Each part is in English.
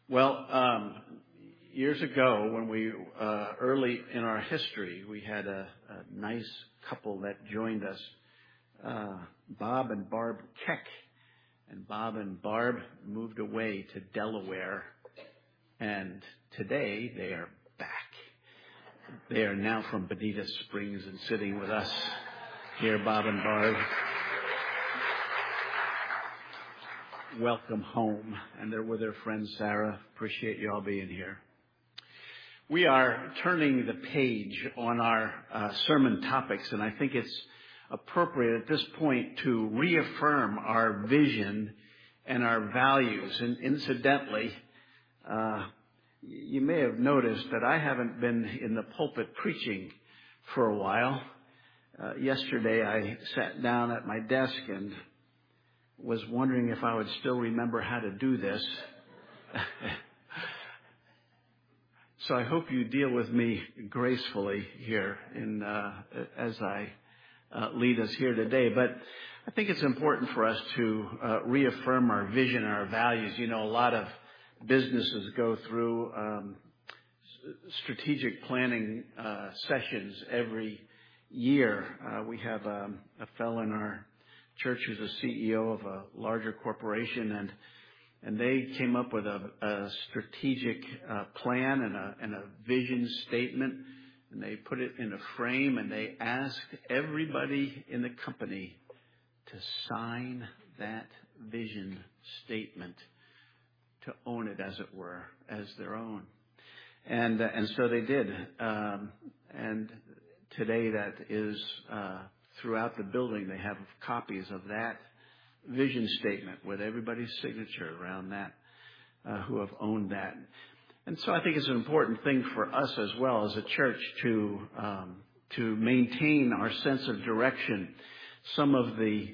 Well, years ago, when we early in our history, we had a nice couple that joined us, Bob and Barb Keck. And Bob and Barb moved away to Delaware, and today they are back. They are now from Bonita Springs and sitting with us here, Bob and Barb. Welcome home. And they're with their friend Sarah. Appreciate you all being here. We are turning the page on our sermon topics, and I think it's appropriate at this point to reaffirm our vision and our values. And incidentally, you may have noticed that I haven't been in the pulpit preaching for a while. Yesterday I sat down at my desk and was wondering if I would still remember how to do this. So I hope you deal with me gracefully here as I lead us here today. But I think it's important for us to reaffirm our vision and our values. You know, a lot of businesses go through strategic planning sessions every year. We have a fellow in our church who's a CEO of a larger corporation, and they came up with a strategic plan and a vision statement, and they put it in a frame, and they asked everybody in the company to sign that vision statement, to own it, as it were, as their own. And so they did. And today that is throughout the building, they have copies of that vision statement with everybody's signature around that who have owned that. And so I think it's an important thing for us as well as a church to maintain our sense of direction. Some of the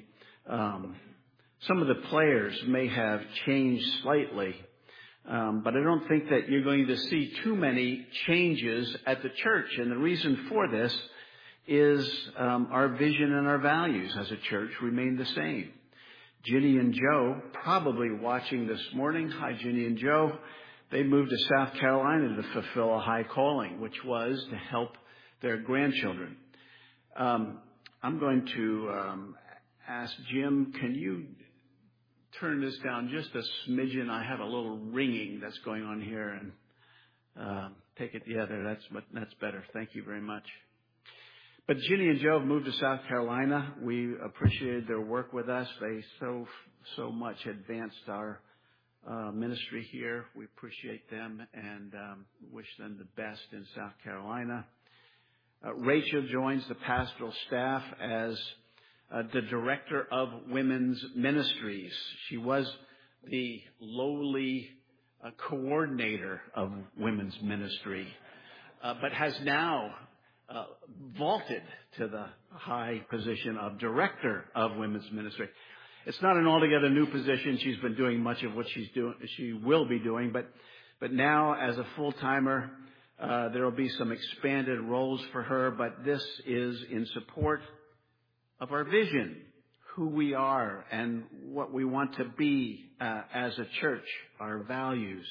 players may have changed slightly, but I don't think that you're going to see too many changes at the church. And the reason for this is our vision and our values as a church remain the same. Ginny and Joe, probably watching this morning. Hi, Ginny and Joe. They moved to South Carolina to fulfill a high calling, which was to help their grandchildren. I'm going to ask Jim, can you turn this down just a smidgen? I have a little ringing that's going on here, and take it. Yeah, that's better. Thank you very much. But Ginny and Joe have moved to South Carolina. We appreciated their work with us. They so much advanced our ministry here. We appreciate them and wish them the best in South Carolina. Rachel joins the pastoral staff as the director of women's ministries. She was the lowly coordinator of women's ministry, but has now vaulted to the high position of director of women's ministry. It's not an altogether new position. She's been doing much of what she will be doing, but now as a full-timer, there will be some expanded roles for her, but this is in support of our vision, who we are and what we want to be as a church, our values.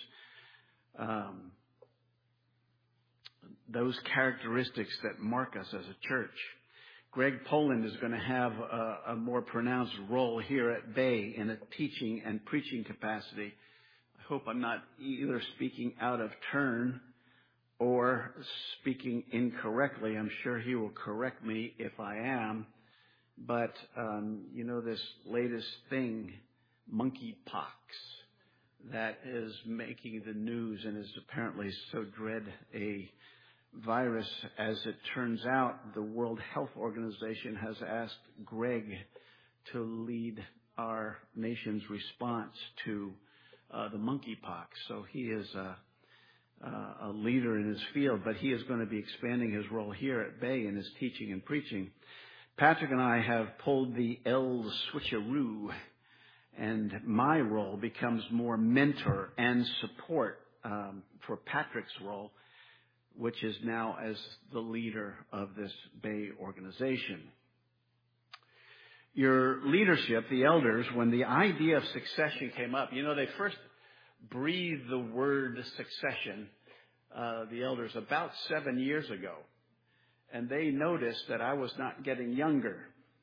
Those characteristics that mark us as a church. Greg Poland is going to have a more pronounced role here at Bay in a teaching and preaching capacity. I hope I'm not either speaking out of turn or speaking incorrectly. I'm sure he will correct me if I am. But, this latest thing, monkeypox, that is making the news and is apparently so dread a virus. As it turns out, the World Health Organization has asked Greg to lead our nation's response to the monkeypox. So he is a leader in his field, but he is going to be expanding his role here at Bay in his teaching and preaching. Patrick and I have pulled the L switcheroo, and my role becomes more mentor and support for Patrick's role, which is now as the leader of this Bay organization. Your leadership, the elders, when the idea of succession came up, they first breathed the word succession, the elders, about 7 years ago. And they noticed that I was not getting younger.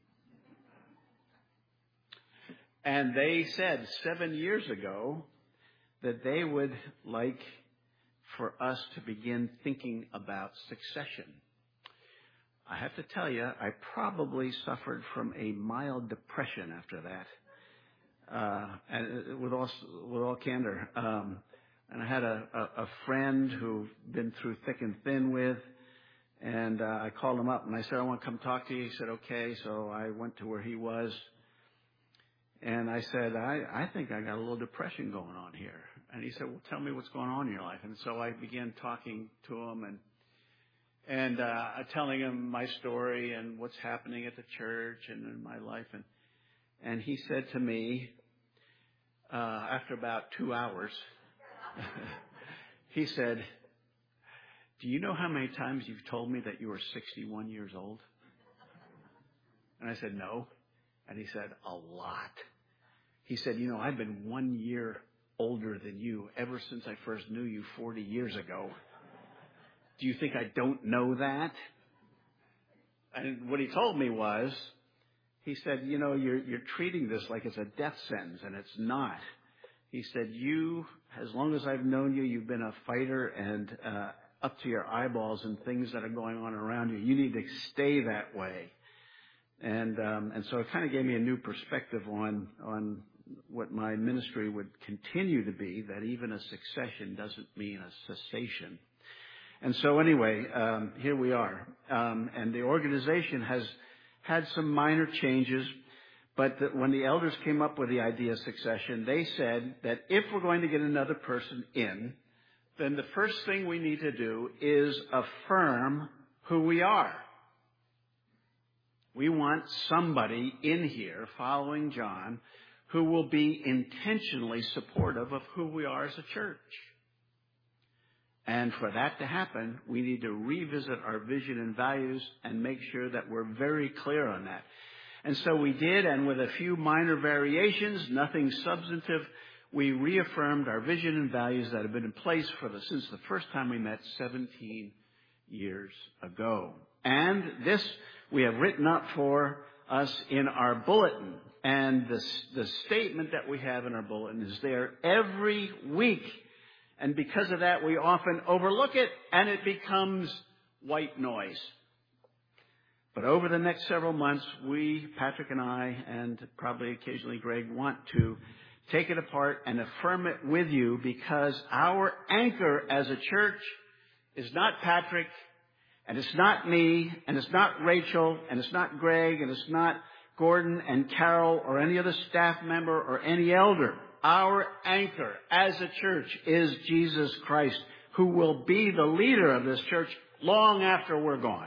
And they said 7 years ago that they would like for us to begin thinking about succession. I have to tell you, I probably suffered from a mild depression after that, and with all candor. And I had a friend who've been through thick and thin with, and I called him up and I said, I want to come talk to you. He said, okay. So I went to where he was, and I said, I think I got a little depression going on here. And he said, well, tell me what's going on in your life. And so I began talking to him and telling him my story and what's happening at the church and in my life. And he said to me, after about 2 hours, he said, do you know how many times you've told me that you were 61 years old? And I said, no. And he said, a lot. He said, you know, I've been 1 year older than you ever since I first knew you 40 years ago. Do you think I don't know that? And what he told me was, he said, you know, you're treating this like it's a death sentence, and it's not. He said, as long as I've known you, you've been a fighter and up to your eyeballs in things that are going on around you. You need to stay that way. And so it kind of gave me a new perspective on what my ministry would continue to be, that even a succession doesn't mean a cessation. And so anyway, here we are. And the organization has had some minor changes, but when the elders came up with the idea of succession, they said that if we're going to get another person in, then the first thing we need to do is affirm who we are. We want somebody in here following John who will be intentionally supportive of who we are as a church. And for that to happen, we need to revisit our vision and values and make sure that we're very clear on that. And so we did, and with a few minor variations, nothing substantive, we reaffirmed our vision and values that have been in place since the first time we met 17 years ago. And this we have written up for us in our bulletin. And the statement that we have in our bulletin is there every week. And because of that, we often overlook it, and it becomes white noise. But over the next several months, Patrick and I, and probably occasionally Greg, want to take it apart and affirm it with you, because our anchor as a church is not Patrick, and it's not me, and it's not Rachel, and it's not Greg, and it's not Gordon and Carol or any other staff member or any elder. Our anchor as a church is Jesus Christ, who will be the leader of this church long after we're gone.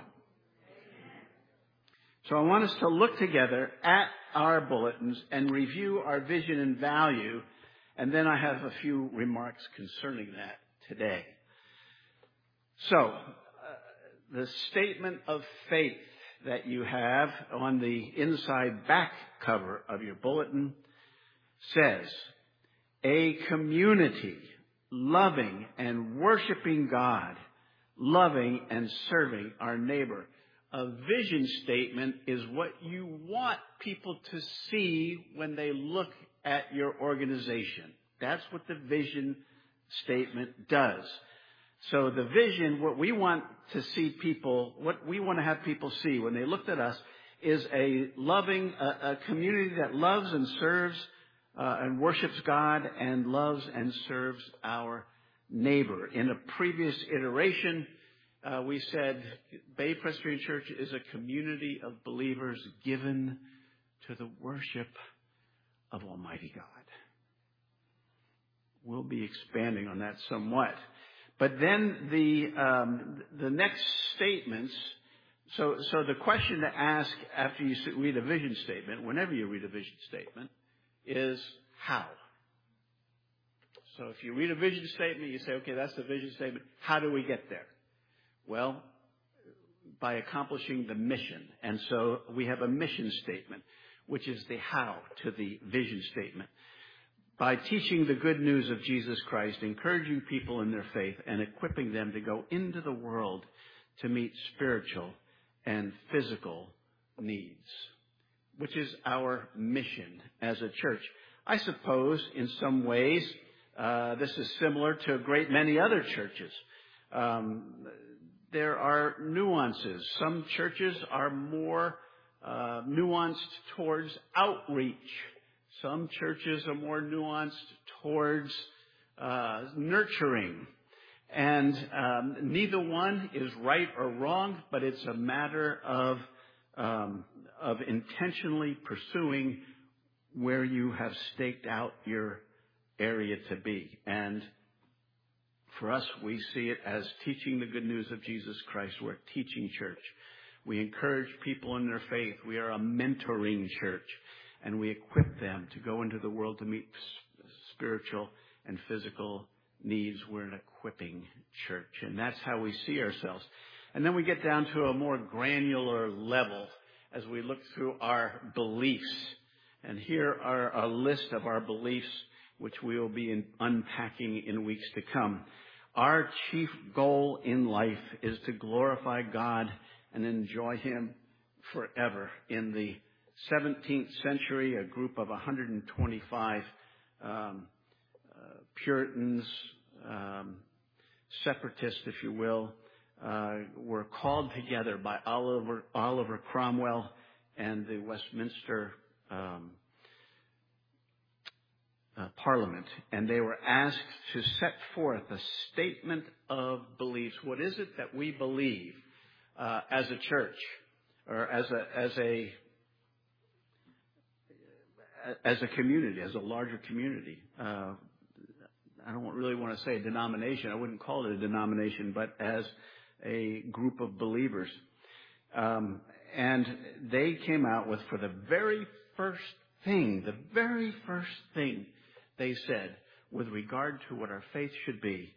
So I want us to look together at our bulletins and review our vision and value, and then I have a few remarks concerning that today. So, the statement of faith that you have on the inside back cover of your bulletin says, a community loving and worshiping God, loving and serving our neighbor. A vision statement is what you want people to see when they look at your organization. That's what the vision statement does. So the vision, what we want to have people see when they looked at us is a loving, a community that loves and serves and worships God and loves and serves our neighbor. In a previous iteration, we said Bay Presbyterian Church is a community of believers given to the worship of Almighty God. We'll be expanding on that somewhat. But then the next statements, so the question to ask after you read a vision statement, whenever you read a vision statement, is how? So if you read a vision statement, you say, okay, that's the vision statement. How do we get there? Well, by accomplishing the mission. And so we have a mission statement, which is the how to the vision statement. by teaching the good news of Jesus Christ, encouraging people in their faith, and equipping them to go into the world to meet spiritual and physical needs, which is our mission as a church. I suppose in some ways this is similar to a great many other churches. There are nuances. Some churches are more nuanced towards outreach. Some churches are more nuanced towards nurturing. And neither one is right or wrong, but it's a matter of intentionally pursuing where you have staked out your area to be. And for us, we see it as teaching the good news of Jesus Christ. We're a teaching church. We encourage people in their faith. We are a mentoring church. And we equip them to go into the world to meet spiritual and physical needs. We're an equipping church. And that's how we see ourselves. And then we get down to a more granular level as we look through our beliefs. And here are a list of our beliefs, which we will be unpacking in weeks to come. Our chief goal in life is to glorify God and enjoy Him forever. In the 17th century, a group of 125 Puritans, separatists, if you will, were called together by Oliver Cromwell and the Westminster Parliament, and they were asked to set forth a statement of beliefs. What is it that we believe as a church, or as a community, as a larger community? I don't really want to say a denomination. I wouldn't call it a denomination, but as a group of believers. And they came out with, for the very first thing they said with regard to what our faith should be,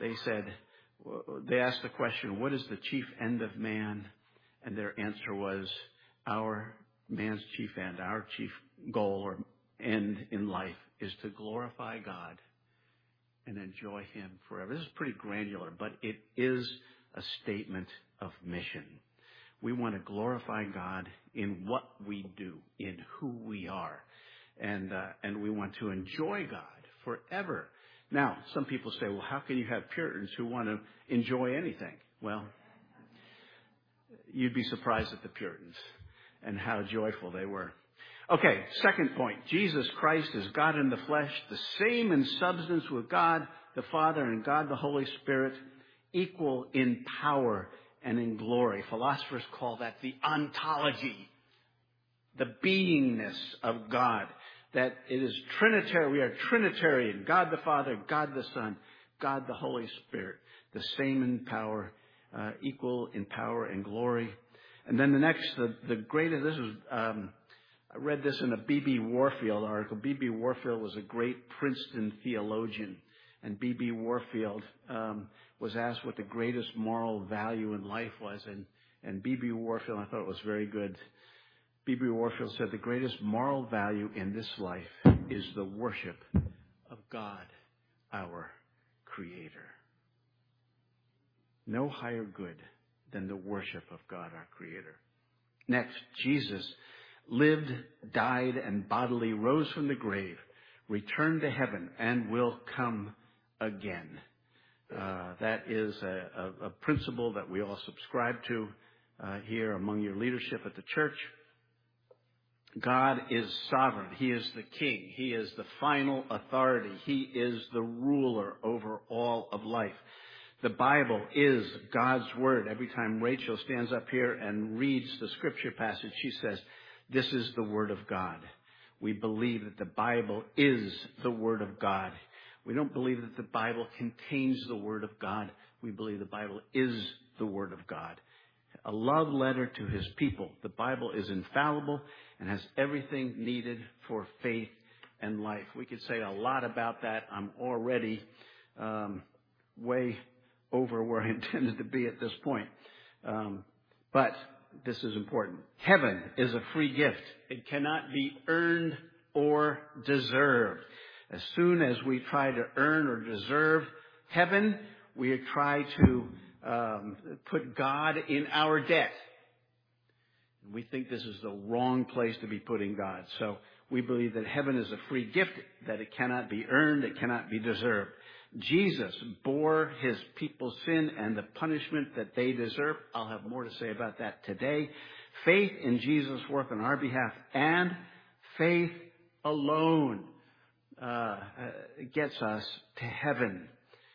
they asked the question, what is the chief end of man? And their answer was, man's chief end, our chief goal or end in life is to glorify God and enjoy Him forever. This is pretty granular, but it is a statement of mission. We want to glorify God in what we do, in who we are. And we want to enjoy God forever. Now, some people say, well, how can you have Puritans who want to enjoy anything? Well, you'd be surprised at the Puritans and how joyful they were. Okay, second point. Jesus Christ is God in the flesh, the same in substance with God the Father and God the Holy Spirit, equal in power and in glory. Philosophers call that the ontology, the beingness of God. That it is Trinitarian. We are Trinitarian. God the Father, God the Son, God the Holy Spirit. The same in power, equal in power and glory. And then the next, the greatest, this was, I read this in a B.B. Warfield article. B.B. Warfield was a great Princeton theologian. And B.B. Warfield was asked what the greatest moral value in life was. And B.B. Warfield, I thought it was very good. B.B. Warfield said, the greatest moral value in this life is the worship of God, our Creator. No higher good than the worship of God, our Creator. Next, Jesus lived, died, and bodily rose from the grave, returned to heaven, and will come again. That is a principle that we all subscribe to here among your leadership at the church. God is sovereign. He is the king. He is the final authority. He is the ruler over all of life. The Bible is God's word. Every time Rachel stands up here and reads the scripture passage, she says, this is the word of God. We believe that the Bible is the word of God. We don't believe that the Bible contains the word of God. We believe the Bible is the word of God. A love letter to His people. The Bible is infallible and has everything needed for faith and life. We could say a lot about that. I'm already way over where I intended to be at this point. But this is important. Heaven is a free gift. It cannot be earned or deserved. As soon as we try to earn or deserve heaven, we try to put God in our debt. We think this is the wrong place to be putting God. So we believe that heaven is a free gift, that it cannot be earned, it cannot be deserved. Jesus bore his people's sin and the punishment that they deserve. I'll have more to say about that today. Faith in Jesus' work on our behalf and faith alone gets us to heaven.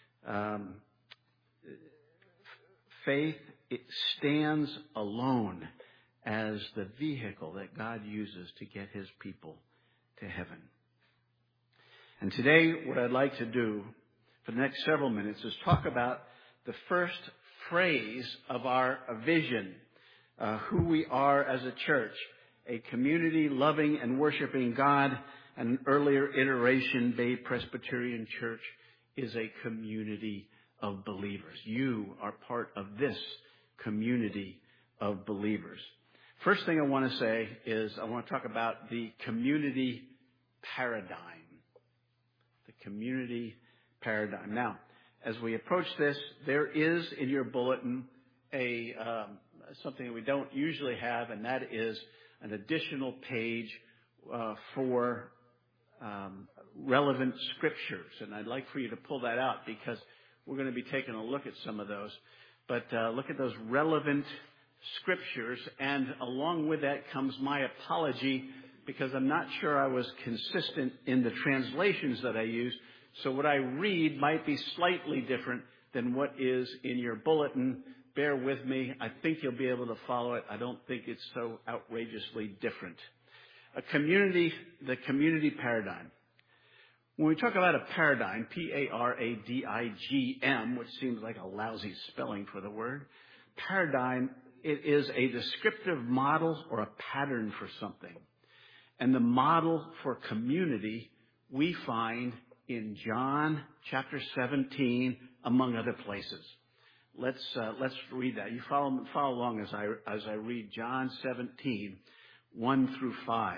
Faith, it stands alone as the vehicle that God uses to get his people to heaven. And today, what I'd like to do for the next several minutes is talk about the first phrase of our vision, who we are as a church, a community loving and worshiping God. An earlier iteration, Bay Presbyterian Church is a community of believers. You are part of this community of believers. First thing I want to say is I want to talk about the community paradigm. The community paradigm. Now, as we approach this, there is in your bulletin something that we don't usually have, and that is an additional page for relevant scriptures. And I'd like for you to pull that out because we're going to be taking a look at some of those. But look at those relevant scriptures, and along with that comes my apology because I'm not sure I was consistent in the translations that I used. So what I read might be slightly different than what is in your bulletin. Bear with me. I think you'll be able to follow it. I don't think it's so outrageously different. The community paradigm. When we talk about a paradigm, P-A-R-A-D-I-G-M, which seems like a lousy spelling for the word, paradigm, it is a descriptive model or a pattern for something. And the model for community we find in John chapter 17, among other places. Let's read that. You follow along as I read John 17, 1 through 5.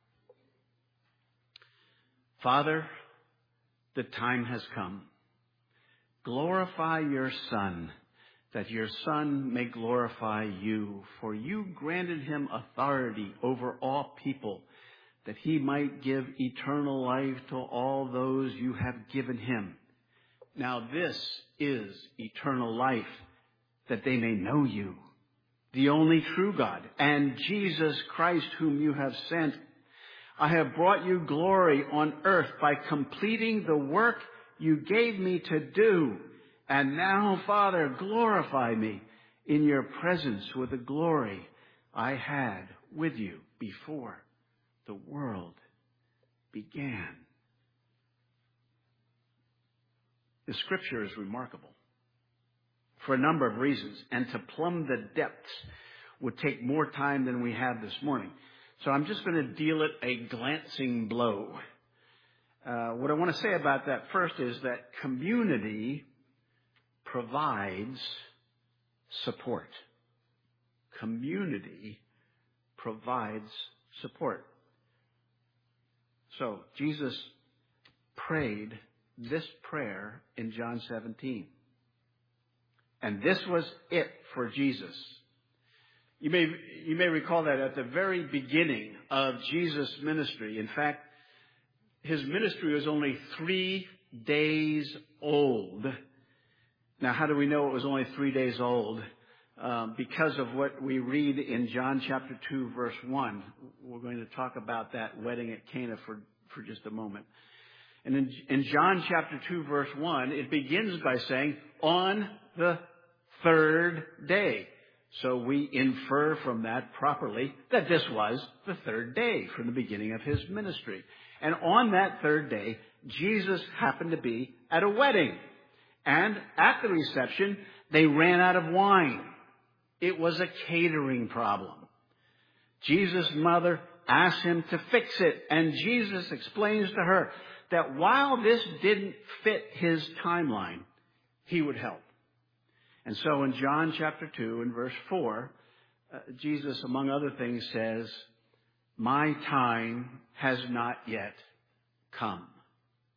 Father, the time has come. Glorify your Son, that your Son may glorify you. For you granted him authority over all people, that he might give eternal life to all those you have given him. Now this is eternal life, that they may know you, the only true God, and Jesus Christ whom you have sent. I have brought you glory on earth by completing the work you gave me to do. And now, Father, glorify me in your presence with the glory I had with you before the world began. The scripture is remarkable for a number of reasons, and to plumb the depths would take more time than we have this morning. So I'm just going to deal it a glancing blow. What I want to say about that first is that community provides support. Community provides support. So Jesus prayed this prayer in John 17. And this was it for Jesus. You may recall that at the very beginning of Jesus' ministry, in fact, his ministry was only 3 days old. Now, how do we know it was only 3 days old? Because of what we read in John chapter 2, verse 1. We're going to talk about that wedding at Cana for just a moment. And in John chapter 2, verse 1, it begins by saying, on the third day. So we infer from that properly that this was the third day from the beginning of his ministry. And on that third day, Jesus happened to be at a wedding. And at the reception, they ran out of wine. It was a catering problem. Jesus' mother asked him to fix it. And Jesus explains to her that while this didn't fit his timeline, he would help. And so in John chapter 2 and verse 4, Jesus, among other things, says, my time has not yet come.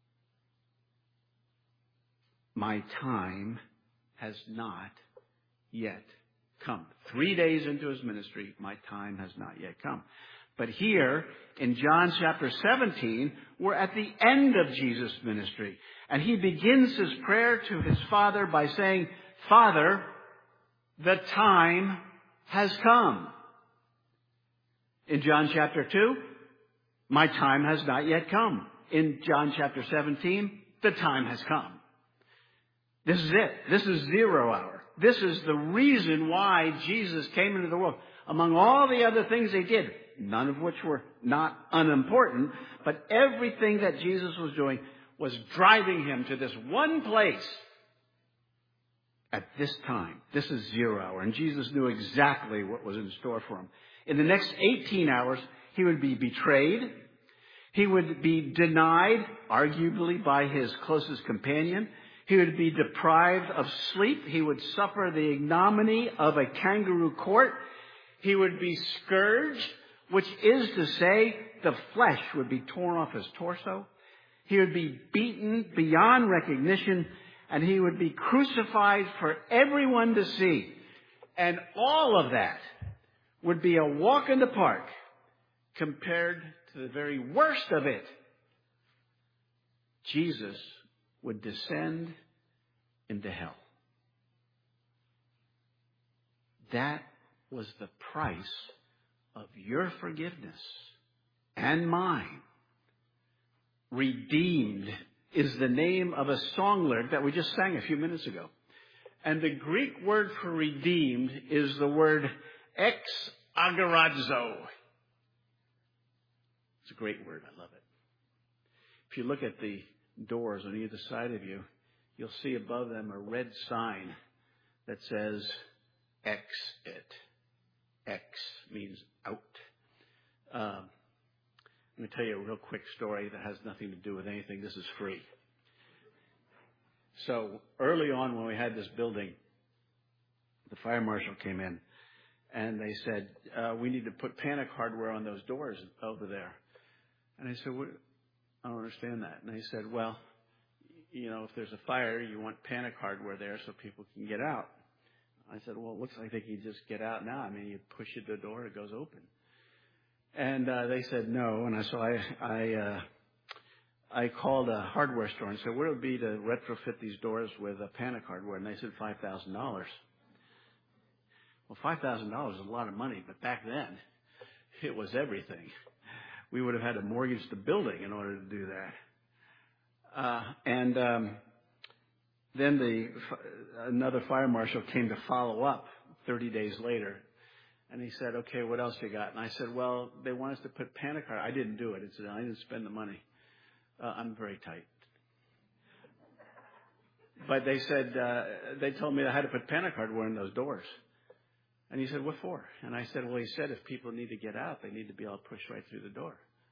my time has not yet come. 3 days into his ministry, my time has not yet come. But here in John chapter 17, we're at the end of Jesus' ministry. And he begins his prayer to his Father by saying, Father, the time has come. In John chapter 2, my time has not yet come. In John chapter 17, the time has come. This is it. This is 0 hour. This is the reason why Jesus came into the world. Among all the other things they did, none of which were not unimportant, but everything that Jesus was doing was driving him to this one place at this time. This is 0 hour. And Jesus knew exactly what was in store for him. In the next 18 hours, he would be betrayed. He would be denied, arguably, by his closest companion. He would be deprived of sleep. He would suffer the ignominy of a kangaroo court. He would be scourged, which is to say the flesh would be torn off his torso. He would be beaten beyond recognition, and he would be crucified for everyone to see. And all of that would be a walk in the park compared to the very worst of it. Jesus would descend into hell. That was the price of your forgiveness and mine. Redeemed is the name of a song lyric that we just sang a few minutes ago. And the Greek word for redeemed is the word ex agorazo. It's a great word. I love it. If you look at the doors on either side of you, you'll see above them a red sign that says exit. Ex means out. Let me tell you a real quick story that has nothing to do with anything. This is free. So early on when we had this building, the fire marshal came in and they said, we need to put panic hardware on those doors over there. And I said, I don't understand that. And they said, well, you know, if there's a fire, you want panic hardware there so people can get out. I said, well, it looks like they can just get out now. I mean, you push the door, it goes open. And they said no. And so I called a hardware store and said, what would it be to retrofit these doors with a panic hardware? And they said $5,000. Well, $5,000 is a lot of money, but back then it was everything. We would have had to mortgage the building in order to do that. Then another fire marshal came to follow up 30 days later. And he said, okay, what else you got? And I said, well, they want us to put panic hardware. I didn't do it. I didn't spend the money. I'm very tight. But they said, they told me I had to put panic hardware in those doors. And he said, what for? And I said, well, he said if people need to get out, they need to be able to push right through the door.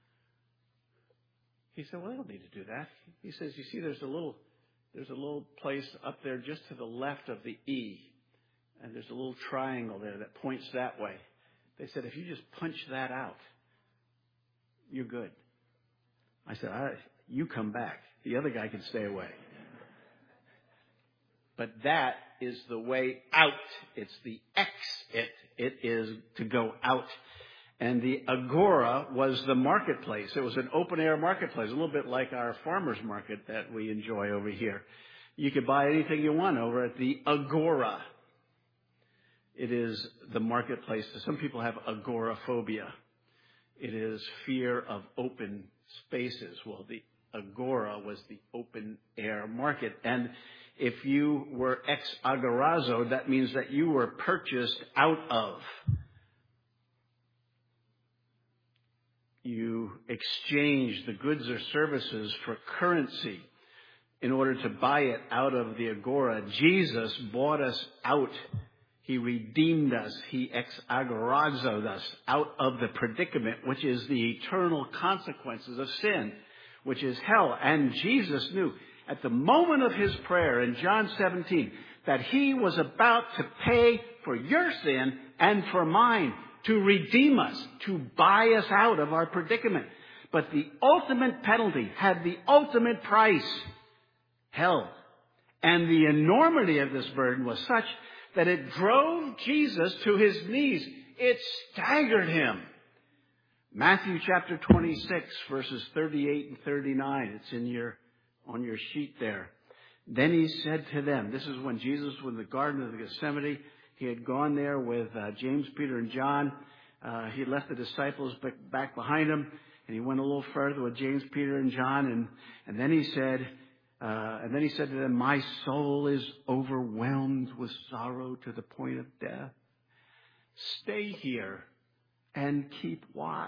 He said, well, they don't need to do that. He says, you see, there's a little place up there just to the left of the E. And there's a little triangle there that points that way. They said, if you just punch that out, you're good. I said, all right, you come back. The other guy can stay away. But that is the way out. It's the exit. It is to go out. And the Agora was the marketplace. It was an open-air marketplace, a little bit like our farmers market that we enjoy over here. You could buy anything you want over at the Agora. It is the marketplace. Some people have agoraphobia. It is fear of open spaces. Well, the Agora was the open-air market. And if you were ex-agorazo, that means that you were purchased out of. You exchanged the goods or services for currency in order to buy it out of the Agora. Jesus bought us out. He redeemed us. He ex-agorazoed us out of the predicament, which is the eternal consequences of sin, which is hell. And Jesus knew at the moment of his prayer in John 17 that he was about to pay for your sin and for mine, to redeem us, to buy us out of our predicament. But the ultimate penalty had the ultimate price, hell. And the enormity of this burden was such that it drove Jesus to his knees. It staggered him. Matthew chapter 26, verses 38 and 39. It's on your sheet there. Then he said to them, this is when Jesus was in the Garden of Gethsemane. He had gone there with James, Peter, and John. He had left the disciples back behind him, and he went a little further with James, Peter, and John. And then he said to them, my soul is overwhelmed with sorrow to the point of death. Stay here and keep watch.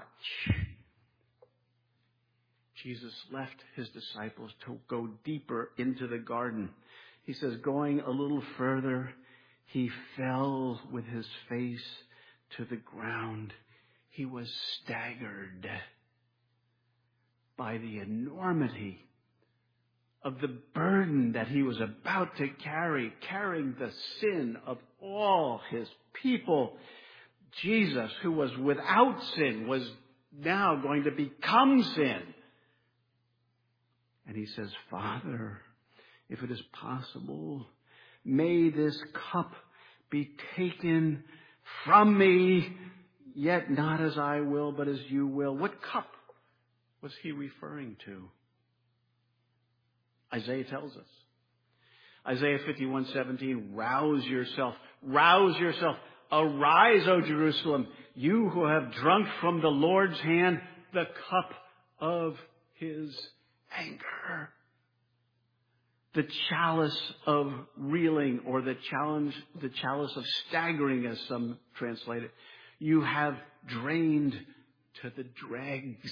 Jesus left his disciples to go deeper into the garden. He says, going a little further, he fell with his face to the ground. He was staggered by the enormity of the burden that he was about to carry, carrying the sin of all his people. Jesus, who was without sin, was now going to become sin. And he says, Father, if it is possible, may this cup be taken from me, yet not as I will, but as you will. What cup was he referring to? Isaiah tells us. Isaiah 51:17, rouse yourself, arise, O Jerusalem, you who have drunk from the Lord's hand the cup of his anger. The chalice of reeling, or the chalice of staggering, as some translate it. You have drained to the dregs.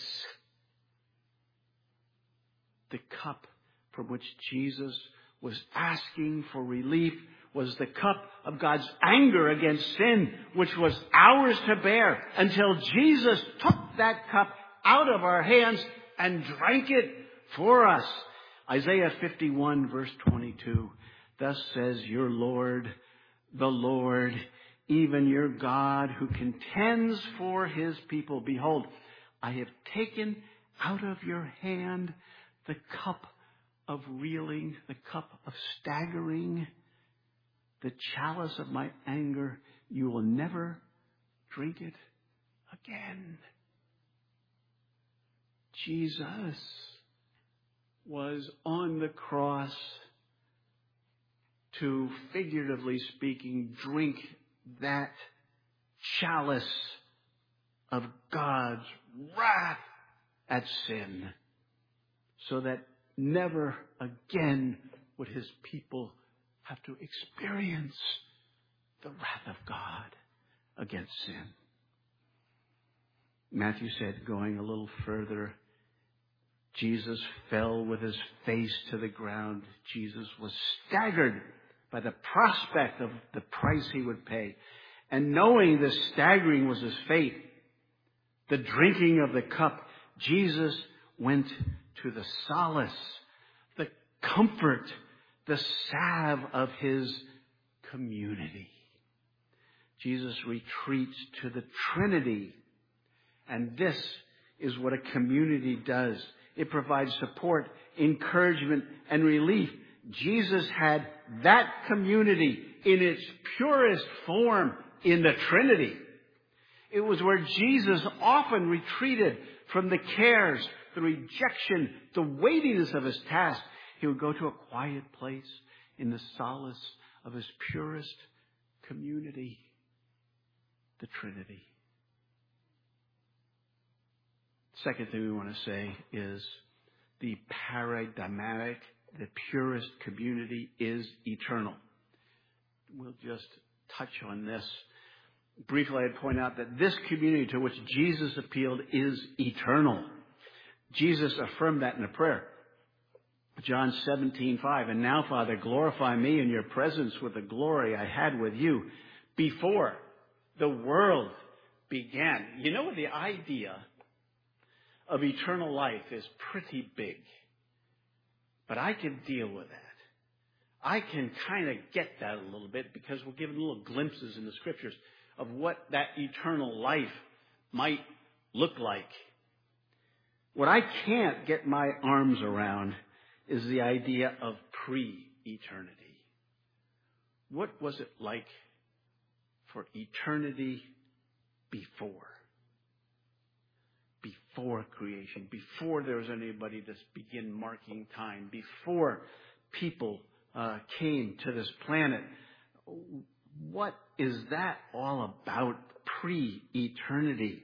The cup from which Jesus was asking for relief was the cup of God's anger against sin, which was ours to bear, until Jesus took that cup out of our hands and drank it for us. Isaiah 51, verse 22, thus says your Lord, the Lord, even your God, who contends for his people. Behold, I have taken out of your hand the cup of reeling, the cup of staggering, the chalice of my anger. You will never drink it again. Jesus was on the cross to, figuratively speaking, drink that chalice of God's wrath at sin, so that never again would his people have to experience the wrath of God against sin. Matthew said, going a little further, Jesus fell with his face to the ground. Jesus was staggered by the prospect of the price he would pay. And knowing the staggering was his fate, the drinking of the cup, Jesus went to the solace, the comfort, the salve of his community. Jesus retreats to the Trinity. And this is what a community does. It provides support, encouragement, and relief. Jesus had that community in its purest form in the Trinity. It was where Jesus often retreated from the cares, the rejection, the weightiness of his task. He would go to a quiet place in the solace of his purest community, the Trinity. Second thing we want to say is the paradigmatic, the purest community is eternal. We'll just touch on this. Briefly, I'd point out that this community to which Jesus appealed is eternal. Jesus affirmed that in a prayer. John 17:5, and now, Father, glorify me in your presence with the glory I had with you before the world began. You know, the idea of eternal life is pretty big. But I can deal with that. I can kind of get that a little bit because we're given little glimpses in the scriptures of what that eternal life might look like. What I can't get my arms around is the idea of eternity. What was it like for eternity before? Before creation, before there was anybody to begin marking time, before people came to this planet. What is that all about? Pre-eternity.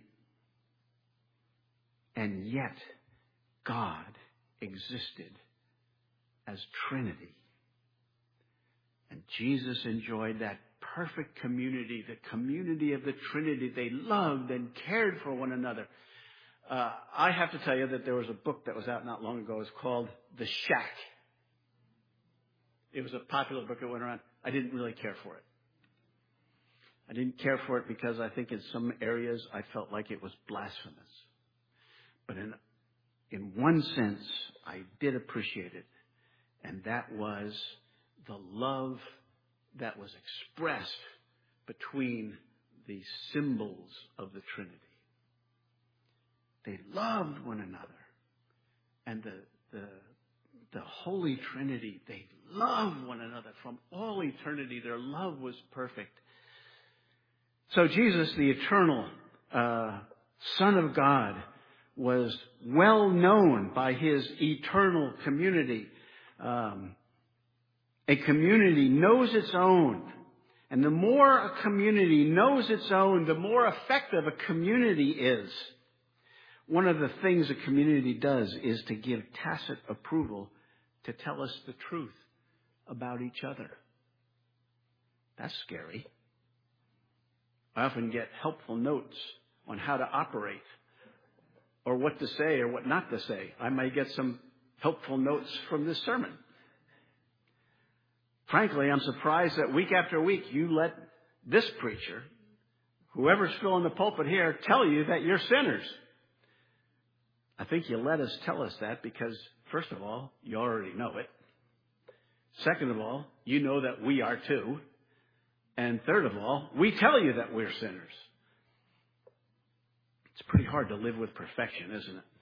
And yet, God existed as Trinity. And Jesus enjoyed that perfect community, the community of the Trinity. They loved and cared for one another. I have to tell you that there was a book that was out not long ago. It's called The Shack. It was a popular book that went around. I didn't really care for it. I didn't care for it because I think in some areas I felt like it was blasphemous. But in one sense, I did appreciate it. And that was the love that was expressed between the symbols of the Trinity. They loved one another. And the Holy Trinity, they loved one another from all eternity. Their love was perfect. So Jesus, the eternal Son of God, was well known by his eternal community. A community knows its own. And the more a community knows its own, the more effective a community is. One of the things a community does is to give tacit approval to tell us the truth about each other. That's scary. I often get helpful notes on how to operate or what to say or what not to say. I may get some helpful notes from this sermon. Frankly, I'm surprised that week after week you let this preacher, whoever's filling the pulpit here, tell you that you're sinners. I think you let us tell us that because, first of all, you already know it. Second of all, you know that we are too. And third of all, we tell you that we're sinners. It's pretty hard to live with perfection, isn't it?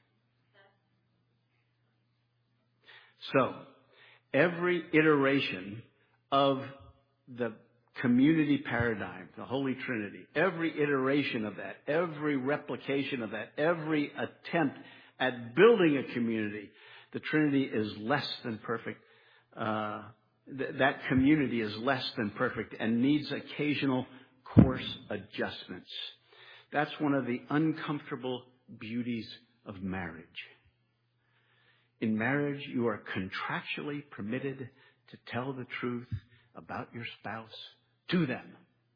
So, every iteration of the community paradigm, the Holy Trinity, every iteration of that, every replication of that, every attempt at building a community, the Trinity is less than perfect. That community is less than perfect and needs occasional course adjustments. That's one of the uncomfortable beauties of marriage. In marriage, you are contractually permitted to tell the truth about your spouse to them.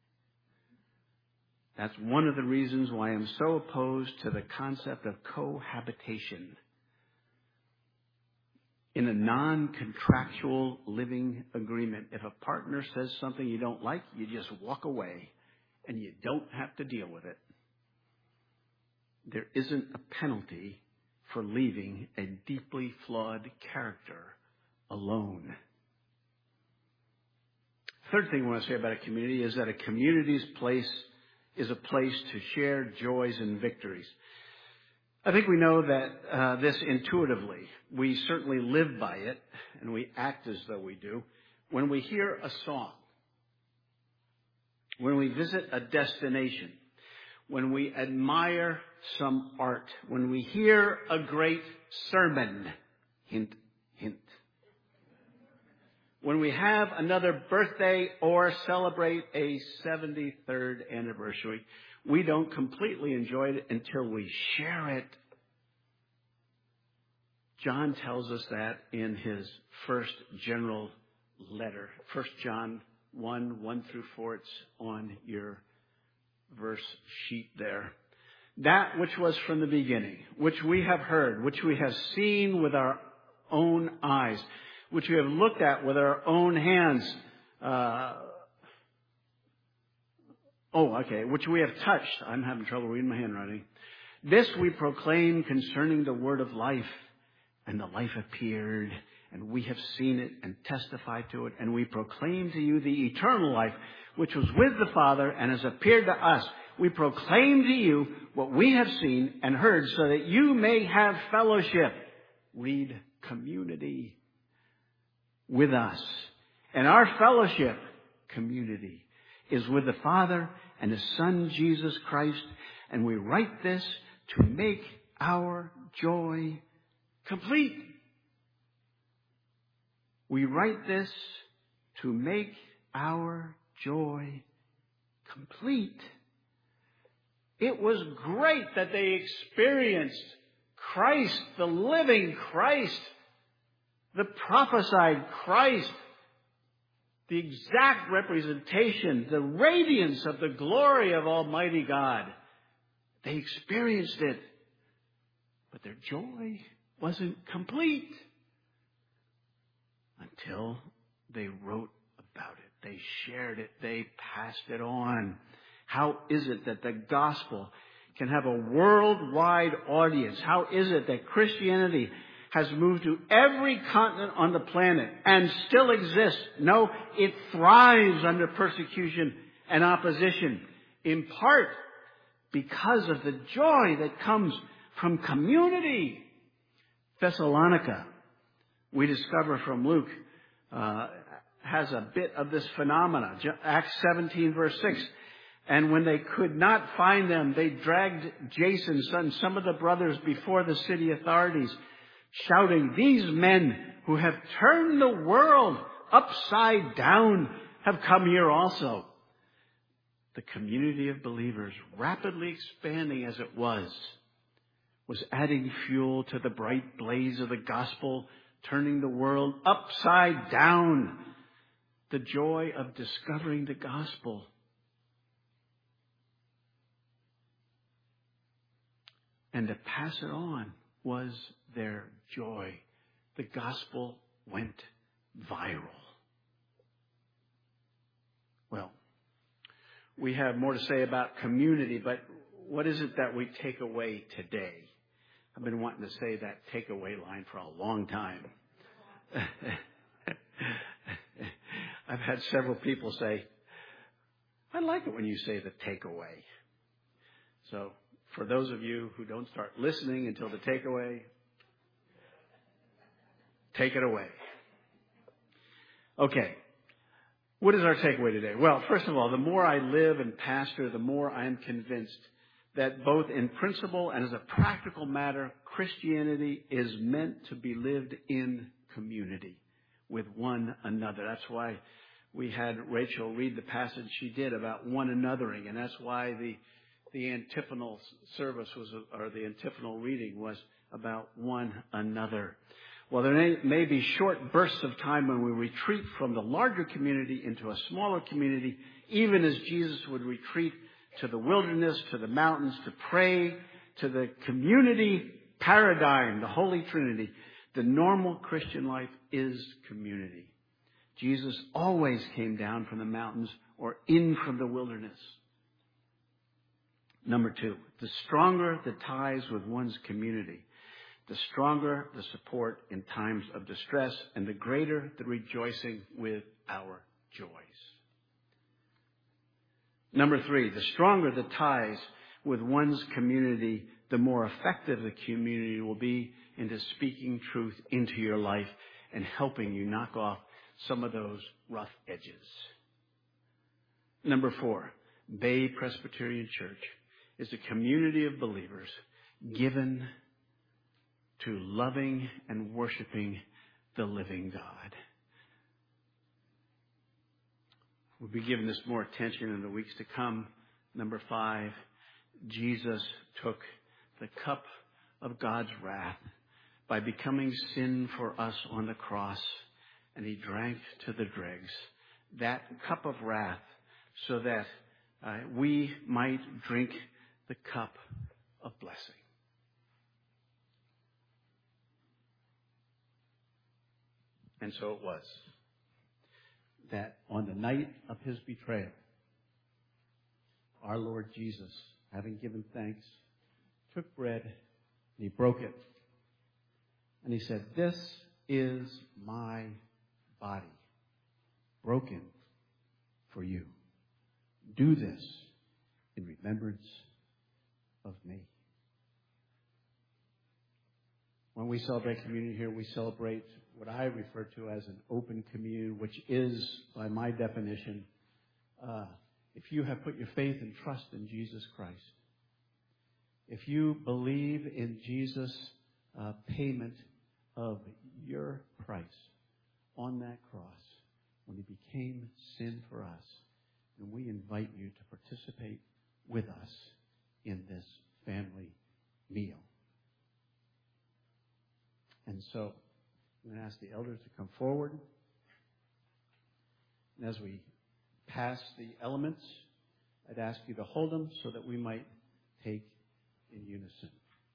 That's one of the reasons why I'm so opposed to the concept of cohabitation. In a non-contractual living agreement, if a partner says something you don't like, you just walk away and you don't have to deal with it. There isn't a penalty for leaving a deeply flawed character alone. Third thing I want to say about a community is that a community's place is a place to share joys and victories. I think we know that this intuitively. We certainly live by it, and we act as though we do. When we hear a song, when we visit a destination, when we admire some art, when we hear a great sermon, hint, hint. When we have another birthday or celebrate a 73rd anniversary, we don't completely enjoy it until we share it. John tells us that in his first general letter, 1 John 1 through 4. It's on your verse sheet there. That which was from the beginning, which we have heard, which we have seen with our own eyes, which we have looked at with our own hands. Which we have touched. I'm having trouble reading my handwriting. This we proclaim concerning the word of life. And the life appeared, and we have seen it and testified to it. And we proclaim to you the eternal life, which was with the Father and has appeared to us. We proclaim to you what we have seen and heard so that you may have fellowship. Read community with us. And our fellowship, community, is with the Father and His Son, Jesus Christ. And we write this to make our joy complete. We write this to make our joy complete. It was great that they experienced Christ, the living Christ, the prophesied Christ, the exact representation, the radiance of the glory of Almighty God. They experienced it, but their joy wasn't complete until they wrote about it. They shared it. They passed it on. How is it that the gospel can have a worldwide audience? How is it that Christianity has moved to every continent on the planet and still exists? No, it thrives under persecution and opposition, in part because of the joy that comes from community. Thessalonica, we discover from Luke, has a bit of this phenomena. Acts 17, verse 6. And when they could not find them, they dragged Jason's son, some of the brothers, before the city authorities, shouting, "These men who have turned the world upside down have come here also." The community of believers, rapidly expanding as it was adding fuel to the bright blaze of the gospel, turning the world upside down. The joy of discovering the gospel. And to pass it on was their joy. The gospel went viral. Well, we have more to say about community, but what is it that we take away today? I've been wanting to say that takeaway line for a long time. I've had several people say, "I like it when you say the takeaway." So, for those of you who don't start listening until the takeaway, take it away. Okay. What is our takeaway today? Well, first of all, the more I live and pastor, the more I am convinced that both in principle and as a practical matter, Christianity is meant to be lived in community with one another. That's why we had Rachel read the passage she did about one anothering, and that's why the antiphonal service or the antiphonal reading was about one another. Well, there may be short bursts of time when we retreat from the larger community into a smaller community, even as Jesus would retreat to the wilderness, to the mountains, to pray, to the community paradigm, the Holy Trinity. The normal Christian life is community. Jesus always came down from the mountains or in from the wilderness. Number 2, the stronger the ties with one's community, the stronger the support in times of distress, and the greater the rejoicing with our joys. Number 3, the stronger the ties with one's community, the more effective the community will be into speaking truth into your life and helping you knock off some of those rough edges. Number 4, Bay Presbyterian Church is a community of believers given to loving and worshiping the living God. We'll be giving this more attention in the weeks to come. Number 5, Jesus took the cup of God's wrath by becoming sin for us on the cross, and He drank to the dregs that cup of wrath so that we might drink the cup of blessing. And so it was that on the night of His betrayal, our Lord Jesus, having given thanks, took bread and He broke it. And He said, "This is my body, broken for you. Do this in remembrance of me." When we celebrate communion here, we celebrate what I refer to as an open communion, which is, by my definition, if you have put your faith and trust in Jesus Christ, if you believe in Jesus' payment of your price on that cross when he became sin for us, then we invite you to participate with us in this family meal. And so I'm going to ask the elders to come forward. And as we pass the elements, I'd ask you to hold them so that we might take in unison.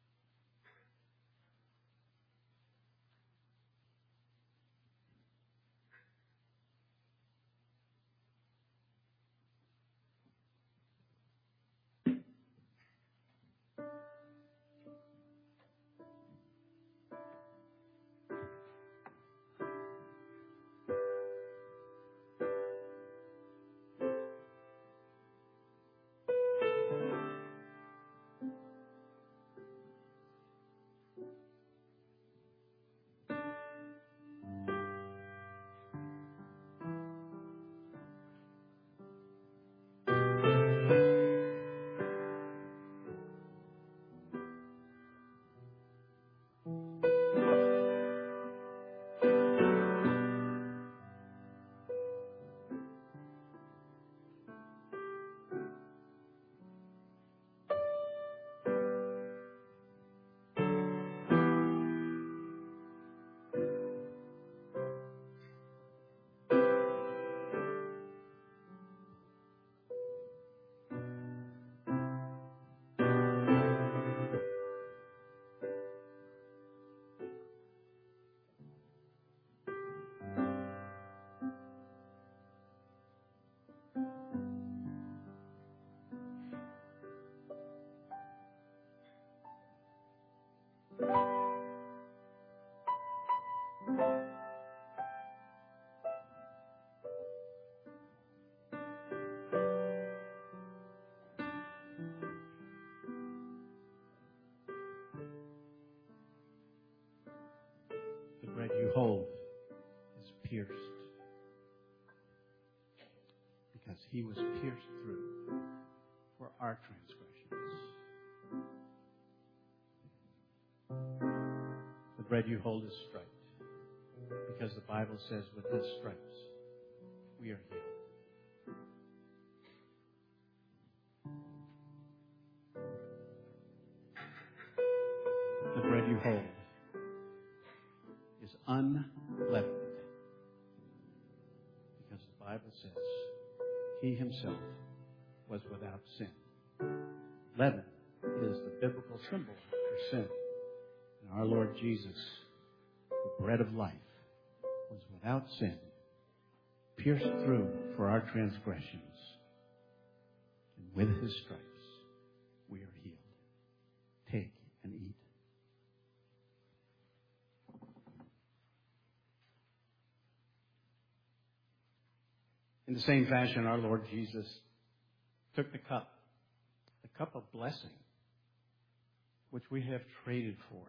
The bread you hold is pierced because he was pierced through for our transgressions. The bread you hold is striped because the Bible says with his stripes we are healed. The bread you hold is unleavened because the Bible says he himself was without sin. Leaven is the biblical symbol for sin. And our Lord Jesus, the bread of life, was without sin, pierced through for our transgressions. And with his stripes, we are healed. Take and eat. In the same fashion, our Lord Jesus took the cup of blessing, which we have traded for.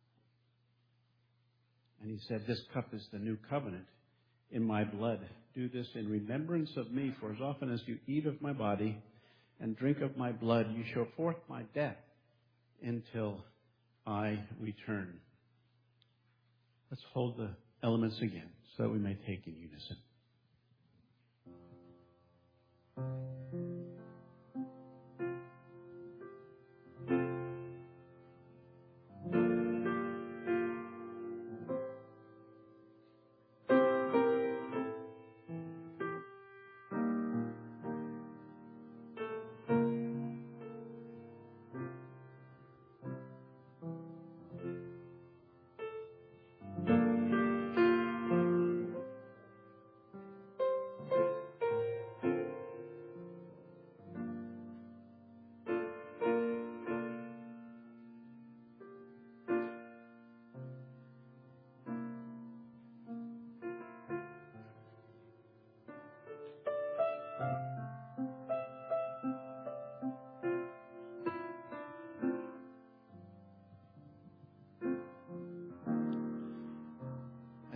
And he said, this cup is the new covenant in my blood. Do this in remembrance of me, for as often as you eat of my body and drink of my blood, you show forth my death until I return. Let's hold the elements again so that we may take in unison.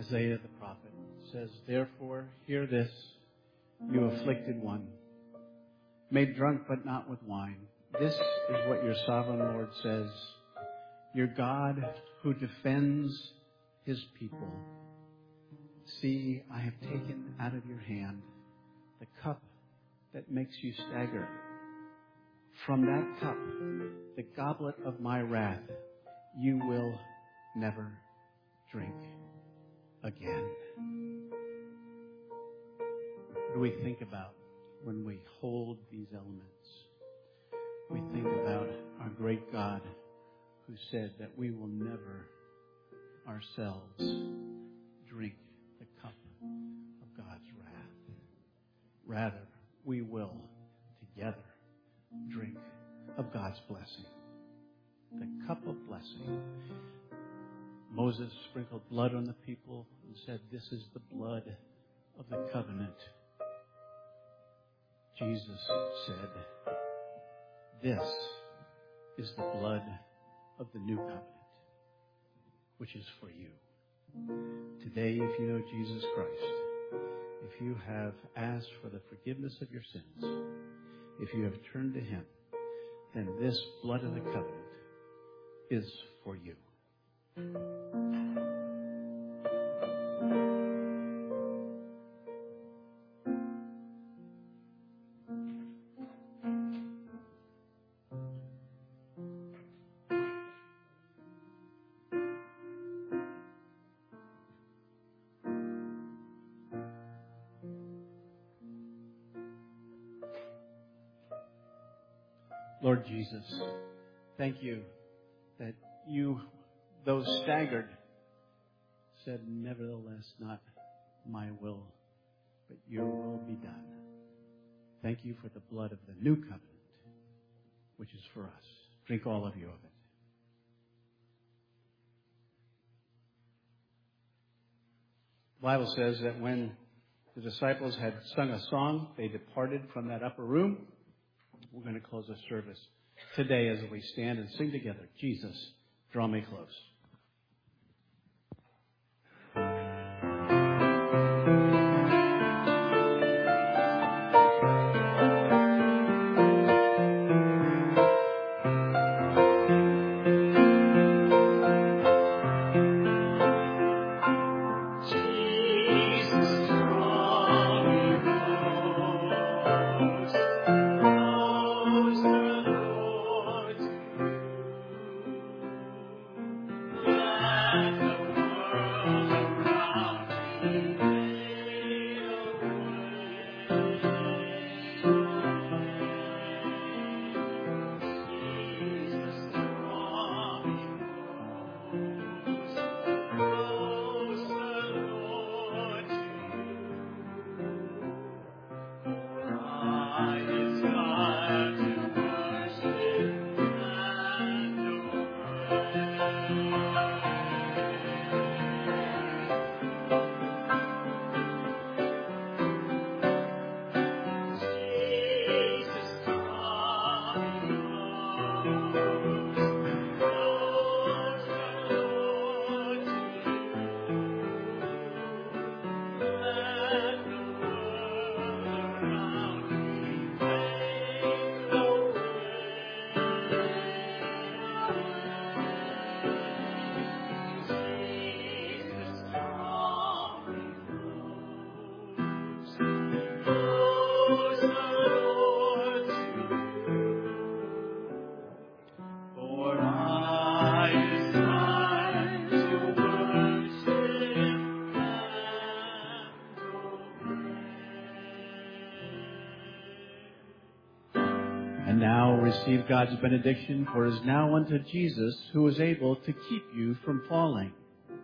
Isaiah the prophet says, "Therefore, hear this, you afflicted one, made drunk but not with wine. This is what your sovereign Lord says, your God who defends his people. See, I have taken out of your hand the cup that makes you stagger. From that cup, the goblet of my wrath, you will never drink again." What do we think about when we hold these elements? We think about our great God who said that we will never ourselves drink the cup of God's wrath. Rather, we will together drink of God's blessing. The cup of blessing. Moses sprinkled blood on the people and said, "This is the blood of the covenant." Jesus said, "This is the blood of the new covenant, which is for you." Today, if you know Jesus Christ, if you have asked for the forgiveness of your sins, if you have turned to him, then this blood of the covenant is for you. Lord Jesus, thank you that you, though staggered, said, "Nevertheless, not my will, but your will be done." Thank you for the blood of the new covenant, which is for us. Drink all of you of it. The Bible says that when the disciples had sung a song, they departed from that upper room. We're going to close the service today as we stand and sing together, "Jesus, Draw Me Close." And now receive God's benediction, for it is now unto Jesus who is able to keep you from falling.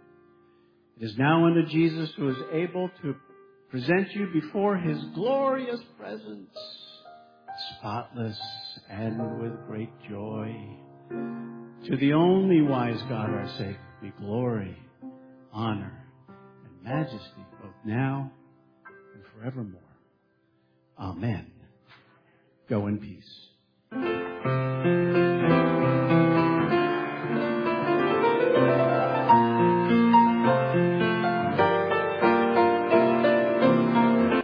It is now unto Jesus who is able to present you before his glorious presence, spotless and with great joy. To the only wise God our Savior be glory, honor, and majesty, both now and forevermore. Amen. Go in peace.